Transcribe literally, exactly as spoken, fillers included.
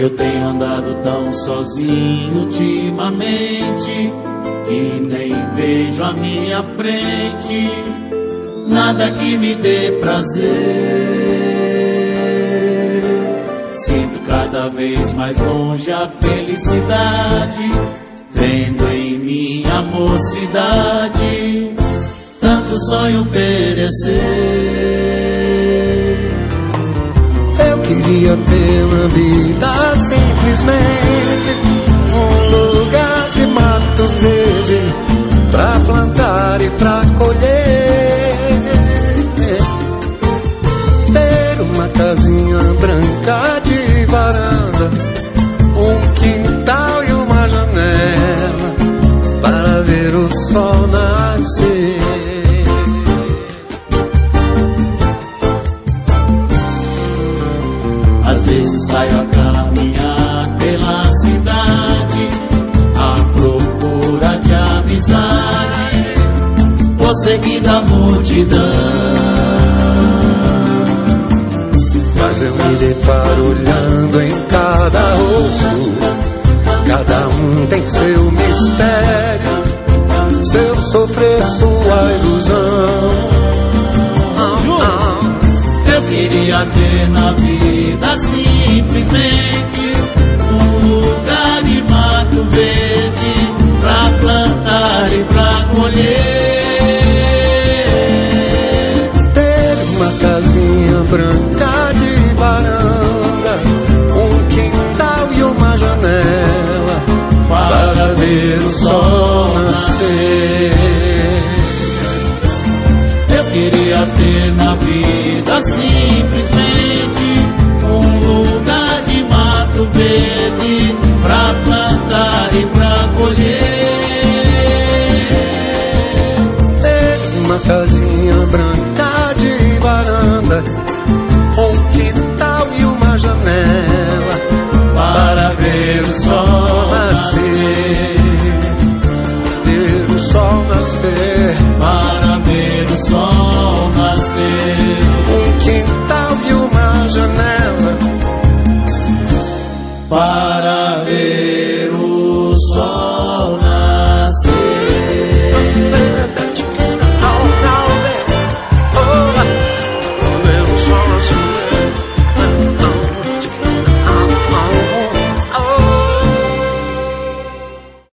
Eu tenho andado tão sozinho ultimamente que nem vejo a minha frente nada que me dê prazer. Sinto cada vez mais longe a felicidade, vendo em minha mocidade tanto sonho perecer. Eu queria ter na vida simplesmente um lugar de mato verde pra plantar e pra colher, ter uma casinha branca de varanda, um quintal e uma janela para ver o sol nascer. Às vezes saio a caminhar pela cidade à procura de amizade, por seguir da multidão. Mas eu me deparo olhando em cada rosto, cada um tem seu mistério, seu sofrer, sua ilusão. Eu queria ter na vida simplesmente um lugar de mato verde pra plantar e pra colher, ter uma casinha branca de varanda, um quintal e uma janela para ver o sol nascer. Eu queria ter na vida simplesmente um lugar de mato verde